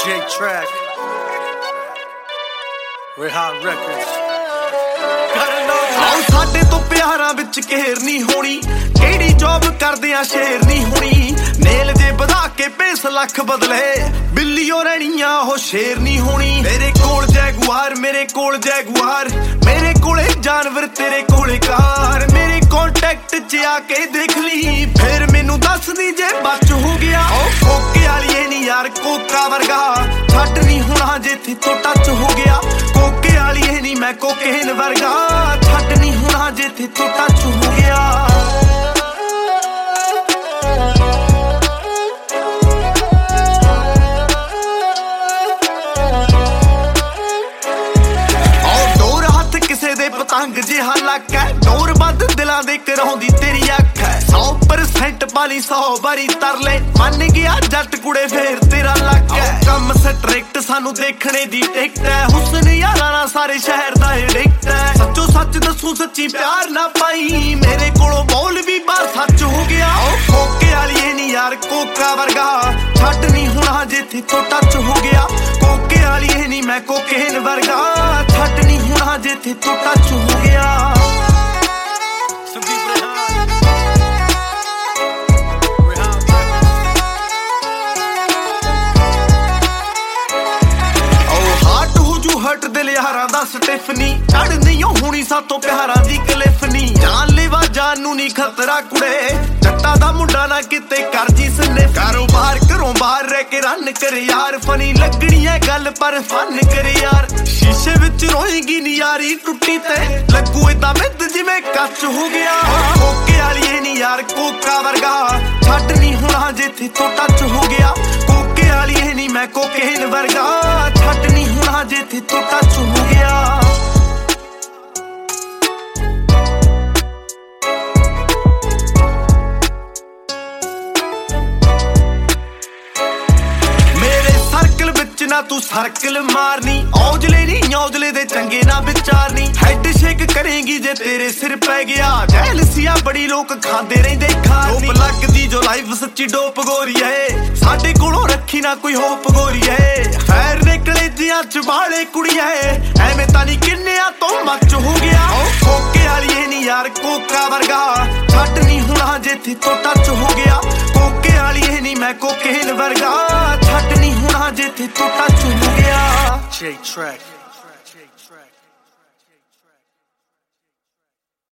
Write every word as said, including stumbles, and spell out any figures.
J-Track, Rehan Records। ਆਓ ਸਾਡੇ ਤੋਂ ਪਿਆਰਾਂ ਵਿੱਚ ਕਹਿਰ ਨਹੀਂ ਹੋਣੀ, ਕਿਹੜੀ ਜੌਬ ਕਰਦੇ ਆ ਸ਼ੇਰ ਨਹੀਂ ਹੋਣੀ। ਨੇਲ ਜੇ ਵਧਾ ਕੇ ਪੇਸ ਲੱਖ ਬਦਲੇ, ਬਿੱਲੀਓ ਰਹਿਣੀਆਂ ਉਹ ਸ਼ੇਰ ਨਹੀਂ ਹੋਣੀ। ਮੇਰੇ ਕੋਲ ਜੈਗੁਆਰ, ਮੇਰੇ ਕੋਲ ਜੈਗੁਆਰ, ਮੇਰੇ ਕੋਲੇ ਜਾਨਵਰ, ਤੇਰੇ ਕੋਲੇ ਕਾਰ। ਮੇਰੇ ਕੰਟੈਕਟ 'ਚ ਆ ਕੇ ਦੇਖ ਲਈ, ਫੇਰ ਮੈਨੂੰ ਦੱਸਦੀ ਜੇ ਬਚ ਹੋ ਗਿਆ। ਉਹ ਕੋਕੇ ਵਾਲੀਏ ਨਹੀਂ ਯਾਰ ਕੋਕਾ ਵਰਗਾ, ਛੱਡ ਨਹੀਂ ਹੋਣਾ ਜਿੱਥੇ ਤੋਂ ਟੱਚ ਹੋ ਗਿਆ। ਕੋਕੇ ਵਾਲੀਏ ਨਹੀਂ ਮੈਂ ਕੋਕੇਨ ਵਰਗਾ, ਛੱਡ ਨਹੀਂ ਹੋਣਾ ਜਿੱਥੇ ਤੋਂ ਟੱਚ ਹੋ ਗਿਆ। ਪਤੰਗ ਜਿਹਾ ਲੱਕ ਹੈ, ਡੋਰ ਵੱਧ ਦਿਲਾਂ ਦੇ ਕਰਾਉਂਦੀ ਤੇਰੀ ਅੱਖ ਹੈ। ਸੌ ਪਰਸੈਂਟ ਵਾਲੀ ਸੌ ਵਾਰੀ ਤਰਲੇ, ਮੰਨ ਗਿਆ ਜੱਟ ਕੁੜੇ ਫੇਰ ਤੇਰਾ ਲੱਕ ਹੈ। ਕੰਮ ਸਟ੍ਰਿਕਟ ਸਾਨੂੰ ਦੇਖਣੇ ਦੀ ਟਿਕਟ ਹੈ, ਹੁਸਨ ਯਾਰਾਂ ਨਾਲ ਸਾਰੇ ਸ਼ਹਿਰ ਦਾ ਐਡਿਕਟ ਹੈ। ਸੱਚੋ ਸੱਚ ਦੱਸੂ ਸੱਚੀ ਪਿਆਰ ਨਾ ਪਾਈ, ਮੇਰੇ ਕੋਲੋਂ ਬੋਲ ਵੀ ਬਾਹਰ ਸੱਚ ਹੋ ਗਿਆ। ਉਹ ਕੋਕੇ ਵਾਲੀਏ ਨਹੀਂ ਯਾਰ ਕੋਕਾ ਵਰਗਾ, ਛੱਡ ਨਹੀਂ ਹੋਣਾ ਜਿੱਥੇ ਤੋਂ ਟੱਚ ਹੋ ਗਿਆ। ਕੋਕੇ ਵਾਲੀਏ ਨਹੀਂ ਮੈਂ ਕੋਕੇਨ ਵਰਗਾ, ਛੱਡ ਨਹੀਂ ਹੋਣਾ ਜਿੱਥੇ ਤੋਂ ਟੱਚ ਹੋ ਗਿਆ। ਹਟ ਦਿਲ ਯਾਰਾਂ ਦਾ ਸਟਿਫਨੀ, ਚੜ ਨਹੀਂ ਹੋਣੀ ਸਾਤੋਂ ਪਿਆਰਾਂ ਦੀ ਕਲਿਫ ਨੀ। ਜਾਨ ਲੈਵਾ ਜਾਨ ਨੂੰ ਨੀ ਖਤਰਾ ਕੁੜੇ, ਜੱਟਾਂ ਦਾ ਮੁੰਡਾ ਨਾ ਕਿਤੇ ਕਰ ਜੀ ਸਨਿਫ। ਕਾਰੋਬਾਰ ਘਰੋਂ ਬਾਹਰ ਰਹਿ ਕੇ ਰਨ ਕਰ ਯਾਰ, ਫਨੀ ਲੱਗਣੀ ਐ ਗੱਲ ਪਰ ਫਨ ਕਰ ਯਾਰ। ਸ਼ੀਸ਼ੇ ਵਿੱਚ ਰੋਏਗੀ ਨੀ ਯਾਰੀ ਟੁੱਟੀ ਤੇ, ਲੱਗੂ ਏਦਾਂ ਮਿੱਧ ਜਿਵੇਂ ਕੱਚ ਹੋ ਗਿਆ। ਕੋਕੇ ਵਾਲੀਏ ਨੀ ਯਾਰ ਕੋਕਾ ਵਰਗਾ, ਛੱਡ ਨਹੀਂ ਹੋਣਾ ਜਿੱਥੇ ਤੋਂ ਟੱਚ ਹੋ ਗਿਆ। ਕੋਕੇ ਵਾਲੀਏ ਨੀ ਮੈਂ ਕੋਕੇਨ ਵਰਗਾ, ਛੱਡ ਨਹੀਂ ਹੋਣਾ ਜਿੱਥੇ ਤੋਂ ਟੱਚ ਹੋ ਗਿਆ। ਨਾ ਤੂੰ ਸਰਕਲ ਮਾਰਨੀ, ਔਜਲੇ ਨਹੀਂ ਔਜਲੇ ਦੇ ਚੰਗੇ ਨਾ ਵਿਚਾਰਨੀ। ਹੈਡ ਸ਼ੇਕ ਕਰੇਗੀ ਜੇ ਤੇਰੇ ਸਿਰ ਪੈ ਗਿਆ, ਜੈਲਸੀਆ ਬੜੀ ਲੋਕ ਖਾਂਦੇ ਰਹਿੰਦੇ ਖਾਣੀ। ਡੋਪ ਲੱਗਦੀ ਜੋ ਲਾਈਫ ਸੱਚੀ ਡੋਪ ਗੋਰੀਏ, ਸਾਡੇ ਕੋਲੋਂ ਰੱਖੀ ਨਾ ਕੋਈ ਹੋਪ ਗੋਰੀਏ। ਫੈਰ ਨਿਕਲੇ ਜਿਆਂ ਚ ਵਾਲੇ ਕੁੜੀਏ, ਐਵੇਂ ਤਾਂ ਨਹੀਂ ਕਿੰਨਿਆਂ ਤੋਂ ਮੱਚ ਹੋ ਗਿਆ। ਕੋਕੇ ਵਾਲੀਏ ਨਹੀਂ ਯਾਰ ਕੋਕਾ ਵਰਗਾ, ਛੱਡ ਨਹੀਂ ਹੋਣਾ ਜਿੱਥੇ ਤੋਂ ਟੱਚ ਹੋ ਗਿਆ। ਕੋਕੇ ਵਾਲੀਏ ਨਹੀਂ ਮੈਂ ਕੋਕੇਨ ਵਰਗਾ, ਛੱਡ ਨਹੀਂ ਹੋਣਾ ਜਿੱਥੇ ਤੋਂ ਟੱਚ ਹੋ ਗਿਆ। J-Track